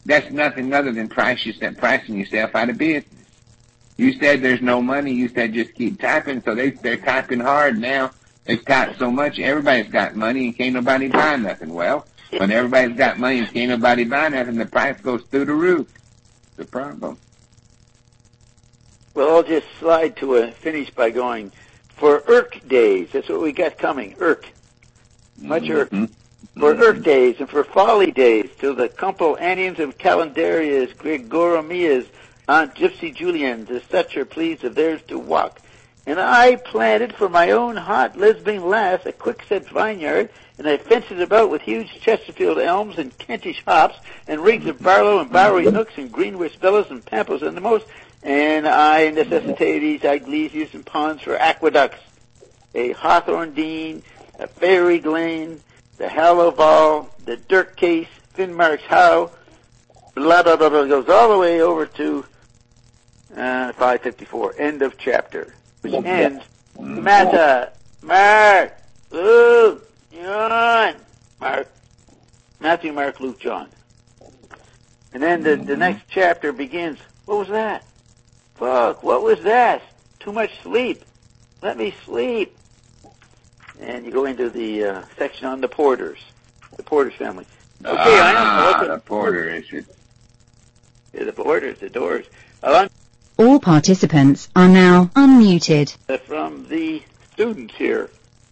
Speaker 2: That's nothing other than price yourself, pricing yourself out of business. You said there's no money. You said just keep typing. So they, they're typing hard now. They've typed so much. Everybody's got money and can't nobody buy nothing. Well, when everybody's got money and can't nobody buy nothing, the price goes through the roof. The problem.
Speaker 1: Well, I'll just slide to a finish by going, for Irk days, that's what we got coming, Irk. Much
Speaker 2: Mm-hmm.
Speaker 1: Irk. For Irk days and for folly days, till the Cumple Anniums of Calendarias, Gregoromias, Aunt Gypsy Julians, as such are pleased of theirs to walk. And I planted for my own hot lesbian lass a quickset vineyard, and I fenced it about with huge Chesterfield elms and Kentish hops, and rigs of barlow and bowery nooks and greenwich villas and pampos and the most, and I necessitated these iglesias and ponds for aqueducts, a hawthorn dean, a fairy glen, the Halloval, the Dirk Case, Finmark's How, blah, blah, blah, blah, goes all the way over to uh, five fifty-four, end of chapter, which ends, Mata, Mark, Luke, John, Mark, Matthew, Mark, Luke, John. And then the, the next chapter begins, what was that? Fuck, what was that? Too much sleep. Let me sleep. And you go into the uh, section on the Porters, the Porters family. Okay,
Speaker 2: ah,
Speaker 1: I am.
Speaker 2: the Porter issue.
Speaker 1: Yeah, the Porters, the Doors. Along
Speaker 3: All participants are now unmuted.
Speaker 1: from the students here.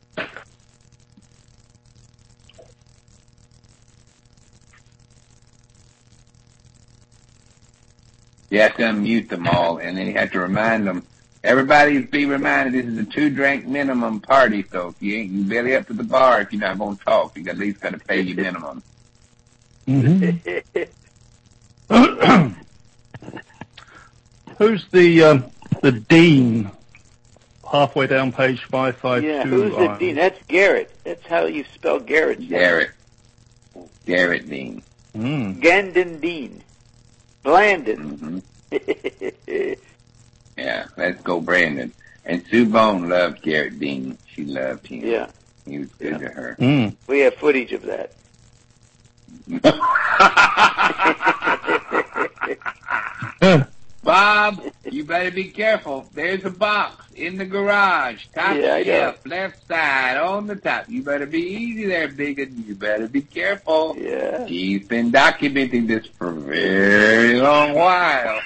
Speaker 2: You have to unmute them all, and then you have to remind them. Everybody be reminded this is a two-drink minimum party, so if you ain't, you belly up to the bar if you're not going to talk. You at least got to pay your minimum.
Speaker 4: Mm-hmm. Who's the um, the dean? Halfway down page five five two.
Speaker 1: Yeah, who's the
Speaker 4: um,
Speaker 1: dean? That's Garrett. That's how you spell Garrett.
Speaker 2: Garrett. Garrett Dean.
Speaker 4: Mm.
Speaker 1: Gandon Dean. Blandon.
Speaker 2: Mm-hmm. Yeah, let's go, Brandon. And Sue Bone loved Garrett Dean. She loved him.
Speaker 1: Yeah.
Speaker 2: He was good
Speaker 1: Yeah.
Speaker 2: to her.
Speaker 4: Mm.
Speaker 1: We have footage of that.
Speaker 2: Bob, you better be careful. There's a box in the garage. Top
Speaker 1: Yeah, I
Speaker 2: shelf, left side, on the top. You better be easy there, bigot. You better be careful.
Speaker 1: Yeah.
Speaker 2: He's been documenting this for a very long while.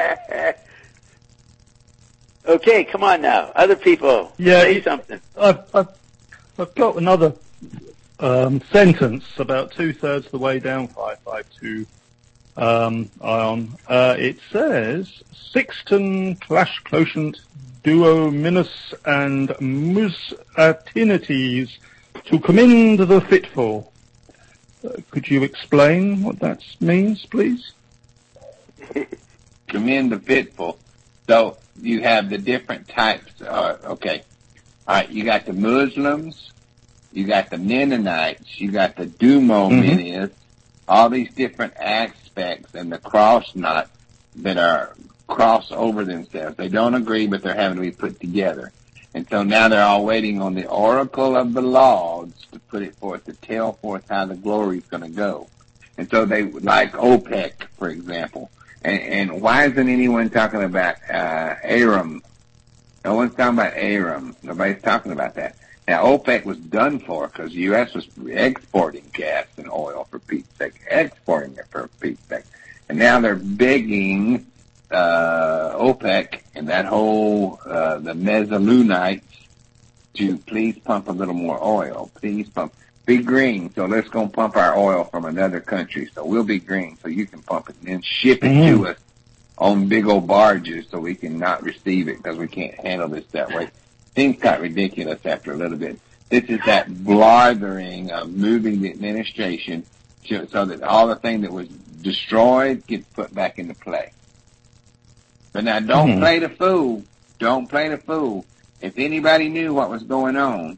Speaker 1: Okay, come on now. Other people,
Speaker 4: Yeah,
Speaker 1: say
Speaker 4: it-
Speaker 1: something.
Speaker 4: I've, I've, I've got another um, sentence about two-thirds of the way down five five two, um, Ion. Uh, it says, Sixton, Clash Closient, Duo Minus, and Mus Atinities to commend the fitful. Uh, could you explain what that means, please?
Speaker 2: Commend the fitful. So you have the different types. Uh, okay. All right. You got the Muslims. You got the Mennonites. You got the Dumominists. Mm-hmm. All these different aspects and the cross knot that are cross over themselves. They don't agree, but they're having to be put together. And so now they're all waiting on the oracle of the Lords to put it forth, to tell forth how the glory is going to go. And so they, like OPEC, for example. And, and why isn't anyone talking about uh, Aram? No one's talking about Aram. Nobody's talking about that. Now, OPEC was done for because the U S was exporting gas and oil, for Pete's sake, exporting it for Pete's sake. And now they're begging uh, OPEC and that whole, uh, the Mesolunites to please pump a little more oil. Please pump. Be green, so let's go pump our oil from another country. So we'll be green, so you can pump it and then ship it mm-hmm. to us on big old barges so we can not receive it because we can't handle this that way. Seems kind of ridiculous after a little bit. This is that blathering of moving the administration to, so that all the thing that was destroyed gets put back into play. But now don't mm-hmm. play the fool. Don't play the fool. If anybody knew what was going on,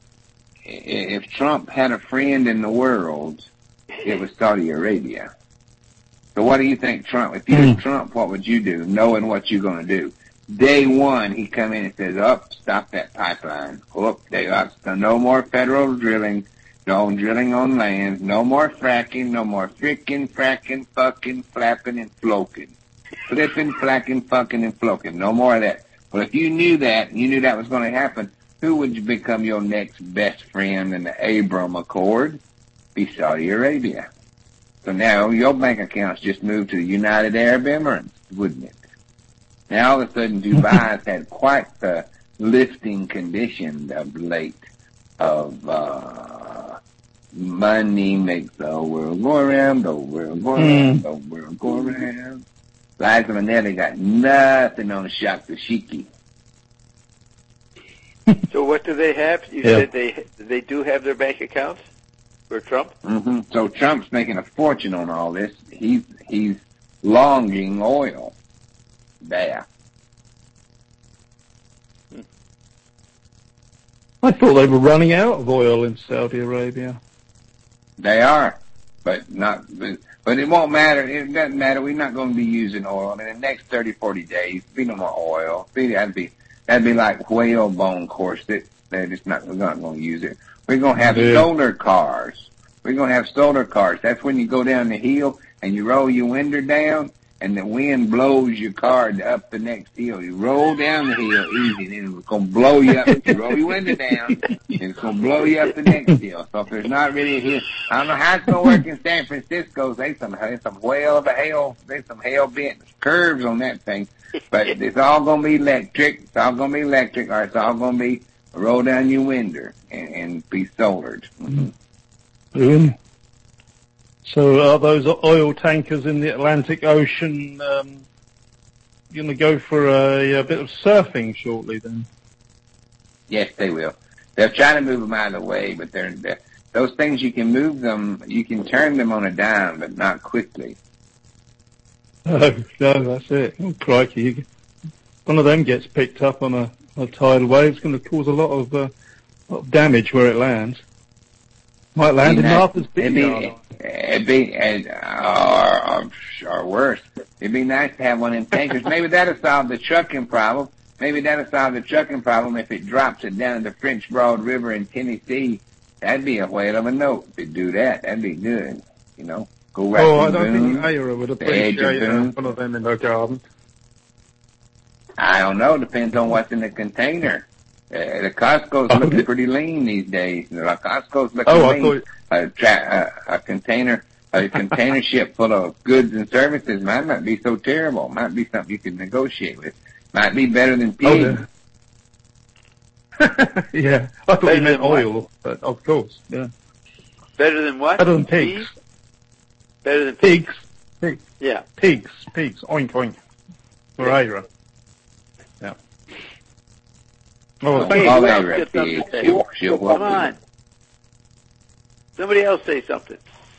Speaker 2: if Trump had a friend in the world, it was Saudi Arabia. So what do you think, Trump? If you were Trump, what would you do, knowing what you're going to do? Day one, he come in and says, "Up, oh, stop that pipeline. Oh, they got no more federal drilling. No drilling on land. No more fracking. No more frickin', fracking, fucking, flapping, and floaking. Flipping, flacking, fucking, and floaking. No more of that. But if you knew that, and you knew that was going to happen, who would you become your next best friend in the Abraham Accord? Be Saudi Arabia. So now your bank accounts just moved to the United Arab Emirates, wouldn't it? Now all of a sudden Dubai's had quite the lifting condition of late of uh money makes the whole world go around, the whole world go around, mm. the whole world go around. Liza Minnelli got nothing on Shaka Shiki.
Speaker 1: So what do they have? You yeah. said they they do have their bank accounts for Trump?
Speaker 2: Mm-hmm. So Trump's making a fortune on all this. He's he's longing oil there.
Speaker 4: I thought they were running out of oil in Saudi Arabia.
Speaker 2: They are, but not. But, but it won't matter. It doesn't matter. We're not going to be using oil in the next thirty, forty days. Be no more oil. Be that'd be that'd be like whalebone corset. They're just not. We're not going to use it. We're going to have yeah. solar cars. We're going to have solar cars. That's when you go down the hill and you roll your window down, and the wind blows your car up the next hill. You roll down the hill easy, and it's going to blow you up. You roll your window down, and it's going to blow you up the next hill. So if there's not really a hill, I don't know how it's going to work in San Francisco. There's some, there's some whale of a hell, there's some hell bent curves on that thing. But it's all going to be electric. It's all going to be electric, or it's all going to be roll down your window and, and be solared. Mm-hmm.
Speaker 4: Mm. So are those oil tankers in the Atlantic Ocean um, going to go for a, a bit of surfing shortly then?
Speaker 2: Yes, they will. They're trying to move them out of the way, but they're, they're those things you can move them, you can turn them on a dime, but not quickly.
Speaker 4: Oh, no, that's it. Oh, crikey. One of them gets picked up on a, a tidal wave. It's going to cause a lot of, uh, lot of damage where it lands. Might land in Martha's Vineyard.
Speaker 2: It'd be, it'd, or, or, or worse. It'd be nice to have one in tankers. Maybe that'll solve the trucking problem. Maybe that'll solve the trucking problem if it drops it down the French Broad River in Tennessee. That'd be a whale of a note if it do that. That'd be good. You know, go right
Speaker 4: Oh, I don't
Speaker 2: Boone,
Speaker 4: think Ira would appreciate uh, one of them in her garden.
Speaker 2: I don't know. Depends on what's in the container. Uh, the Costco's oh, looking pretty lean these days. The Costco's looking
Speaker 4: oh,
Speaker 2: lean.
Speaker 4: I thought...
Speaker 2: A, tra- a, a container, a container ship full of goods and services might not be so terrible. Might be something you can negotiate with. Might be better than pigs.
Speaker 4: Oh, yeah. yeah. I thought better you meant oil, what? But of course, yeah.
Speaker 1: Better than what?
Speaker 4: Better than pigs.
Speaker 1: pigs? Better than
Speaker 4: pigs.
Speaker 1: pigs.
Speaker 4: Pigs.
Speaker 1: Yeah.
Speaker 4: Pigs. Pigs. Oink oink. For yeah. Ira. Yeah.
Speaker 2: Oh, hey, all Ira pigs. She'll, she'll
Speaker 1: Come on. Somebody else say something.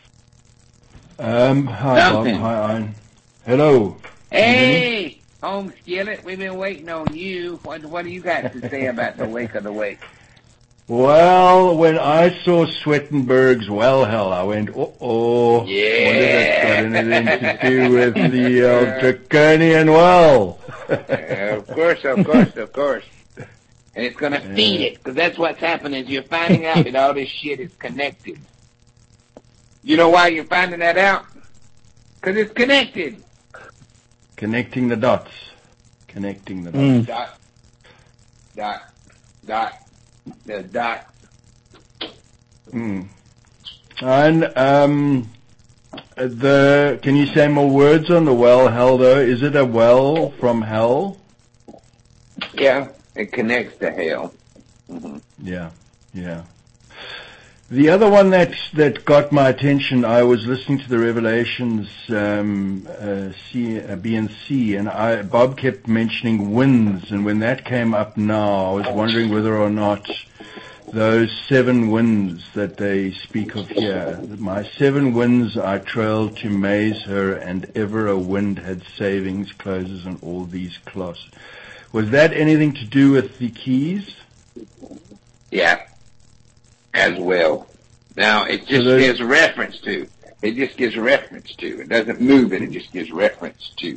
Speaker 5: Um, hi,
Speaker 2: something.
Speaker 5: Bob. Hi, Ian. Hello.
Speaker 2: Hey, Home Skillet, we've been waiting on you. What, what do you got to say about the wake of the wake?
Speaker 5: Well, when I saw Swettenberg's well hell, I went, uh-oh.
Speaker 2: Yeah.
Speaker 5: What has that got anything to do with the uh, Draconian well?
Speaker 2: uh, of course, of course, of course. And it's going to feed it, because that's what's happening is you're finding out that all this shit is connected. You know why you're finding that out? Because it's connected.
Speaker 5: Connecting the dots. Connecting the dots.
Speaker 2: Mm. Dot, dot, dot, the dot.
Speaker 5: Mm. And, um, the, can you say more words on the well hell, though? Is it a well from hell?
Speaker 2: Yeah. It connects to hell. Mm-hmm.
Speaker 5: Yeah, yeah. The other one that that got my attention, I was listening to the Revelations um, uh, C, uh, B and C, and I, Bob kept mentioning winds, and when that came up now, I was wondering whether or not those seven winds that they speak of here, my seven winds I trailed to maze her, and ever a wind had savings, closes, and all these cloths. Was that anything to do with the keys?
Speaker 2: Yeah, as well. Now, it just so gives reference to. It just gives reference to. It doesn't move it, it just gives reference to.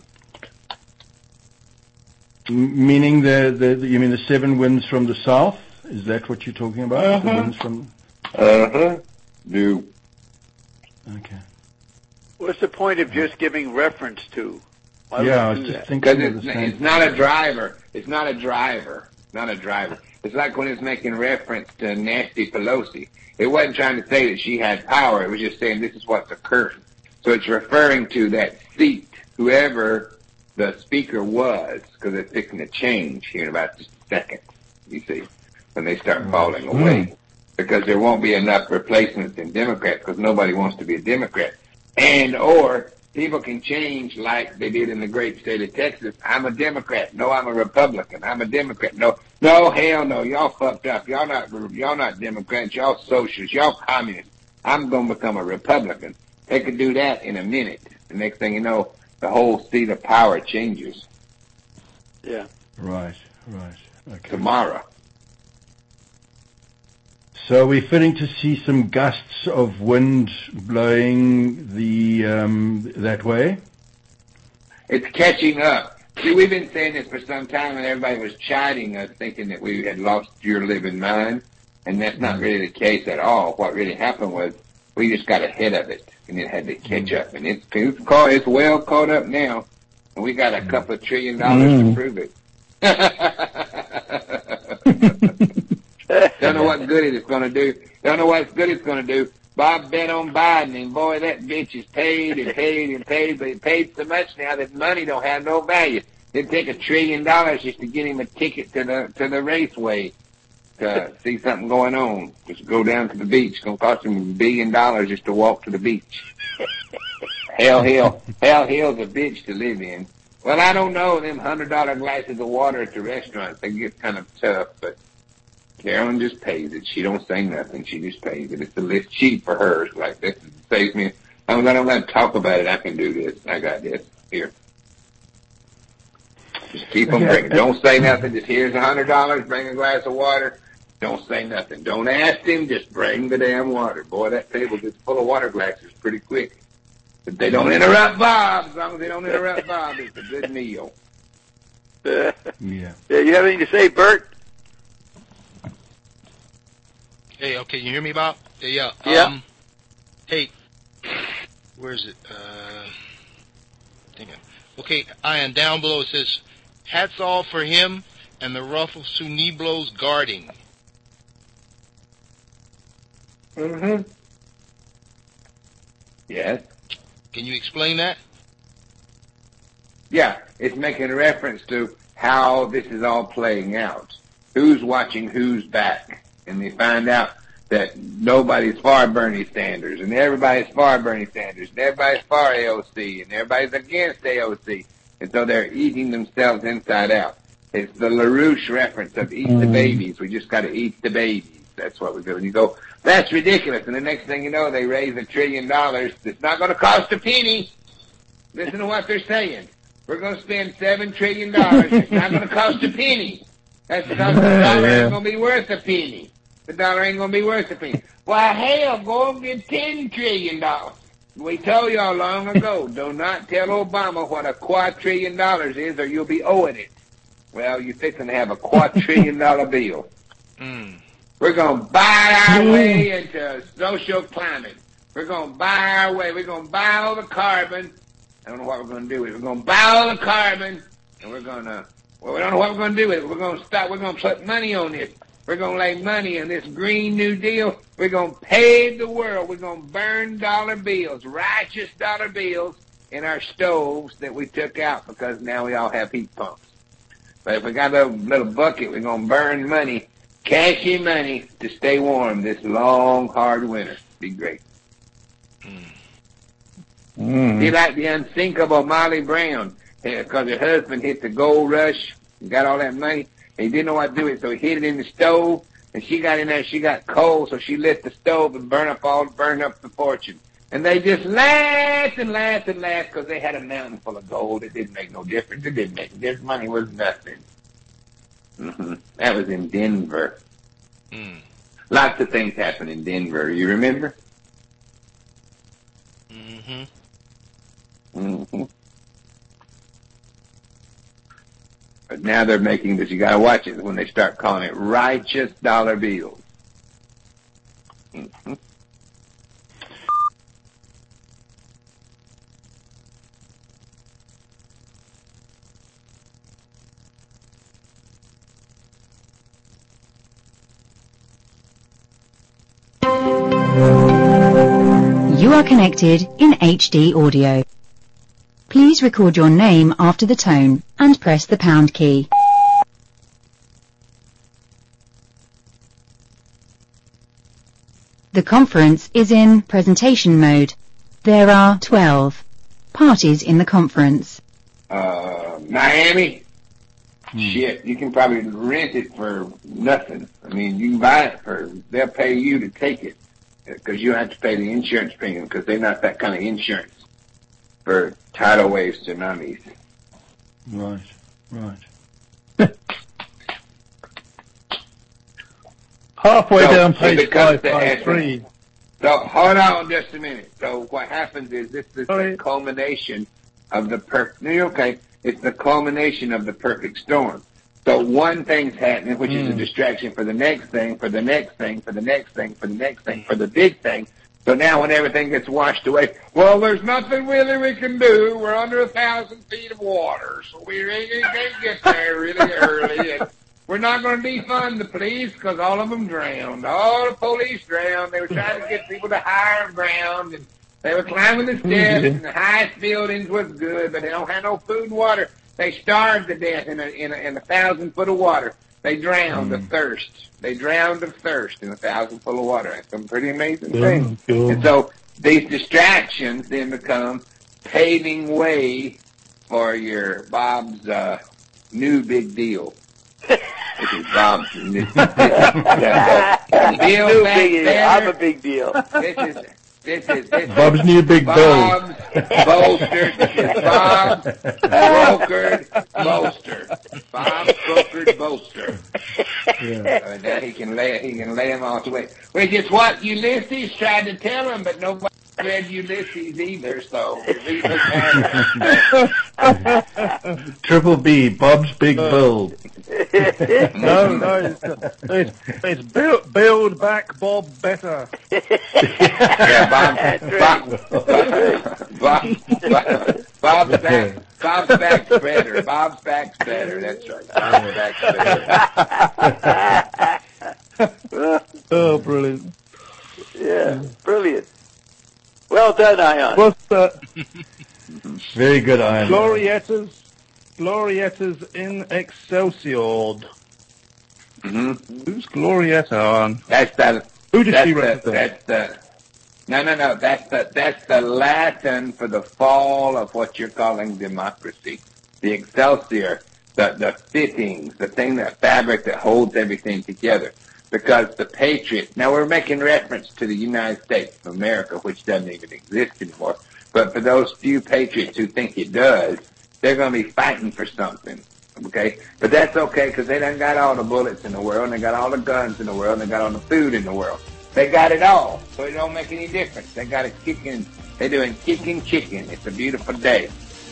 Speaker 5: M- meaning the, the, the, you mean the seven winds from the south? Is that what you're talking about?
Speaker 2: Uh-huh.
Speaker 5: The winds from...
Speaker 2: Uh-huh. No.
Speaker 5: Okay.
Speaker 1: What's the point of just giving reference to? Why
Speaker 5: Yeah, I
Speaker 1: would
Speaker 5: was
Speaker 1: you do
Speaker 5: just
Speaker 1: that?
Speaker 5: thinking
Speaker 2: Because
Speaker 5: of
Speaker 2: it's,
Speaker 5: the same
Speaker 2: it's not a driver. It's not a driver. Not a driver. It's like when it's making reference to Nancy Pelosi. It wasn't trying to say that she had power. It was just saying this is what's occurring. So it's referring to that seat, whoever the speaker was, because it's fixing to change here in about just a second, you see, when they start falling away. Because there won't be enough replacements in Democrats because nobody wants to be a Democrat. And or people can change like they did in the great state of Texas. I'm a Democrat. No, I'm a Republican. I'm a Democrat. No, no, hell no. Y'all fucked up. Y'all not, y'all not Democrats. Y'all socialists. Y'all communists. I'm going to become a Republican. They could do that in a minute. The next thing you know, the whole seat of power changes.
Speaker 1: Yeah.
Speaker 5: Right, right. Okay.
Speaker 2: Tomorrow.
Speaker 5: So we're fitting to see some gusts of wind blowing the um, that way.
Speaker 2: It's catching up. See, we've been saying this for some time, and everybody was chiding us, thinking that we had lost your living mind, and that's not really the case at all. What really happened was we just got ahead of it, and it had to catch up, and it's it's, caught, it's well caught up now, and we got a couple of trillion dollars mm. to prove it. Don't know what good it's going to do. Don't know what good it's going to do. Bob bet on Biden, and boy, that bitch is paid and paid and paid, but it paid so much now that money don't have no value. It'd take a trillion dollars just to get him a ticket to the to the raceway to see something going on. Just go down to the beach. It's going to cost him a billion dollars just to walk to the beach. Hell Hill, Hell Hill's a bitch to live in. Well, I don't know. Them hundred dollar glasses of water at the restaurants, they get kind of tough, but Carolyn just pays it. She don't say nothing. She just pays it. It's a list cheap for her. It's like, this saves me. I'm not going to talk about it. I can do this. I got this. Here. Just keep them drinking. Don't say nothing. Just here's a hundred dollars. Bring a glass of water. Don't say nothing. Don't ask him. Just bring the damn water. Boy, that table gets full of water glasses pretty quick. But they don't interrupt Bob. As long as they don't interrupt Bob, it's a good meal.
Speaker 1: yeah.
Speaker 5: Yeah.
Speaker 1: Yeah. You have anything to say, Bert?
Speaker 6: Hey, okay, you hear me, Bob? Yeah, yeah.
Speaker 1: Yeah.
Speaker 6: Um, hey, where is it? Uh, dang it. Okay, Ian, down below it says, hats off for him and the Ruffle Suniblos guarding.
Speaker 2: Mm-hmm. Yes.
Speaker 6: Can you explain that?
Speaker 2: Yeah, it's making a reference to how this is all playing out. Who's watching who's back. And they find out that nobody's for Bernie Sanders, and everybody's for Bernie Sanders, and everybody's for A O C, and everybody's against A O C. And so they're eating themselves inside out. It's the LaRouche reference of eat the babies. We just got to eat the babies. That's what we do. And you go, that's ridiculous. And the next thing you know, they raise a trillion dollars. It's not going to cost a penny. Listen to what they're saying. We're going to spend seven trillion dollars. It's not going to cost a penny. That's because the dollar ain't going to be worth a penny. The dollar ain't going to be worth a penny. Well, hell, go and get ten trillion dollars. We told y'all long ago, do not tell Obama what a quadrillion dollars is or you'll be owing it. Well, you're fixing to have a quadrillion dollar bill.
Speaker 6: Mm.
Speaker 2: We're going to buy our way into social climate. We're going to buy our way. We're going to buy all the carbon. I don't know what we're going to do with it. We're going to buy all the carbon, and we're going to, well, we don't know what we're going to do with it. We're going to stop. We're going to put money on this. We're going to lay money in this Green New Deal. We're going to pave the world. We're going to burn dollar bills, righteous dollar bills, in our stoves that we took out because now we all have heat pumps. But if we got a little bucket, we're going to burn money, cashy money, to stay warm this long, hard winter. Be great. Mm. Be like the unsinkable Molly Brown, because her husband hit the gold rush and got all that money. He didn't know what to do with it, so he hid it in the stove, and she got in there, she got cold, so she lit the stove and burned up all, burned up the fortune. And they just laughed and laughed and laughed because they had a mountain full of gold. It didn't make no difference. It didn't make a difference. Money was nothing. Mm-hmm. That was in Denver.
Speaker 6: Mm.
Speaker 2: Lots of things happened in Denver. You remember?
Speaker 6: Mm-hmm.
Speaker 2: Mm-hmm. But now they're making this, you gotta watch it when they start calling it righteous dollar bills. Mm-hmm.
Speaker 3: You are connected in H D audio. Please record your name after the tone and press the pound key. The conference is in presentation mode. There are twelve parties in the conference.
Speaker 2: Uh, Miami? Hmm. Shit, you can probably rent it for nothing. I mean, you can buy it for, they'll pay you to take it. Because you don't have to pay the insurance premium, because they're not that kind of insurance for tidal wave tsunamis.
Speaker 5: Right, right.
Speaker 4: Halfway
Speaker 2: so,
Speaker 4: down page five five three.
Speaker 2: So, hold on just a minute. So, what happens is this is
Speaker 4: Sorry.
Speaker 2: the culmination of the perfect, no, you're okay. It's the culmination of the perfect storm. So one thing's happening, which mm. is a distraction for the next thing, for the next thing, for the next thing, for the next thing, for the big thing. So now when everything gets washed away, well, there's nothing really we can do. We're under a thousand feet of water, so we really can't get there really early. And we're not going to defund the police because all of them drowned. All the police drowned. They were trying to get people to higher ground, and they were climbing the steps, and the highest buildings was good, but they don't have no food and water. They starved to death in a, in a, in a thousand foot of water. They drowned mm. of thirst. They drowned of thirst in a thousand foot of water. That's some pretty amazing
Speaker 4: yeah,
Speaker 2: things.
Speaker 4: Cool.
Speaker 2: And so these distractions then become paving way for your Bob's uh, new big deal. This is Bob's new this, this, uh, Bill
Speaker 1: new
Speaker 2: back
Speaker 1: big
Speaker 2: there.
Speaker 1: I'm a big deal.
Speaker 2: This is this is this
Speaker 5: Bob's
Speaker 2: is
Speaker 5: new big
Speaker 2: Bob's bolster. This is Bob's brokered bolster. Bob's brokered bolster. Yeah. Uh, now he can lay he can lay them all the way. Which is what Ulysses tried to tell him, but nobody read Ulysses either. So
Speaker 5: Triple B, Bob's big build.
Speaker 4: no, no, it's, it's, it's build, build back Bob better.
Speaker 2: Yeah, Bob, Bob, Bob, Bob, Bob's back, Bob's back's better. Bob's back's better. That's right. Bob's back's better.
Speaker 4: Oh, brilliant.
Speaker 1: Yeah, brilliant. Well done, Ion.
Speaker 4: What's that?
Speaker 5: Very good, Ion.
Speaker 4: Glorietas, Glorietas in Excelsior.
Speaker 2: Mm-hmm.
Speaker 4: Who's Glorietta on?
Speaker 2: That's the.
Speaker 4: Who does
Speaker 2: that's
Speaker 4: she
Speaker 2: the,
Speaker 4: represent?
Speaker 2: That's the. No, no, no. That's the that's the Latin for the fall of what you're calling democracy. The Excelsior, the the fittings, the thing, that fabric that holds everything together. Because the Patriot. Now we're making reference to the United States of America, which doesn't even exist anymore. But for those few patriots who think it does, they're going to be fighting for something. Okay, but that's okay because they done got all the bullets in the world, and they got all the guns in the world, and they got all the food in the world. They got it all, so it don't make any difference. They got a kicking. They're doing kicking chicken. It's a beautiful day.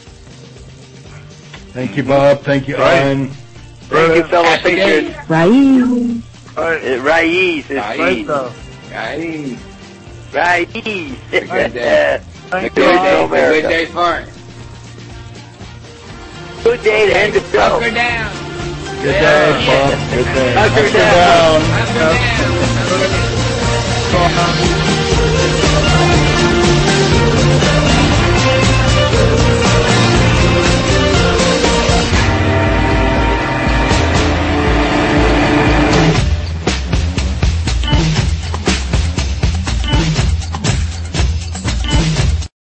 Speaker 5: Thank you, Bob. Thank you, Ian.
Speaker 1: Thank you, fellow patriots.
Speaker 3: Right.
Speaker 1: Raiz.
Speaker 2: Raiz.
Speaker 1: Raiz. Raiz.
Speaker 2: Raiz. A good day. A good day. A good day for it.
Speaker 1: Good day to end the show.
Speaker 2: Hunker down.
Speaker 5: Good day, Bob. Good day.
Speaker 1: Hunker down.
Speaker 2: Hunker down.